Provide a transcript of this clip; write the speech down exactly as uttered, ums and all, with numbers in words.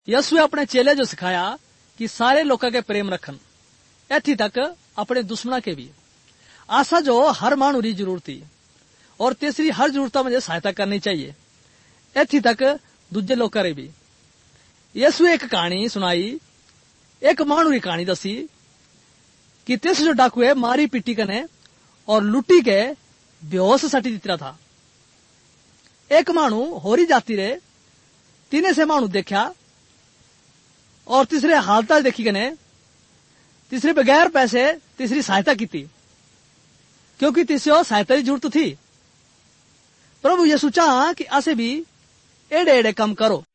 यसुए अपने चेले जो सिखाया कि सारे लोगों के प्रेम रखन, एथी तक अपने दुश्मना के भी। आशा जो हर मानू री जरूरत थी और तीसरी हर जरूरत में सहायता करनी चाहिए, एथी तक दूजे लोगों रे भी। यसुए एक कहानी सुनाई, एक मानू री कहानी दसी कि तिस जो डाकुए मारी पिटी कने और लुटी के बेहोश सटी दितरा था। एक मानू होरी जाती रे तीने से मानू देखा और तीसरे हालत देखी कने तीसरे बगैर पैसे तीसरी सहायता की थी, क्योंकि तीसरी सहायता की जरूरत थी। प्रभु यीशु चाह कि असे भी एड़े एड़े कम करो।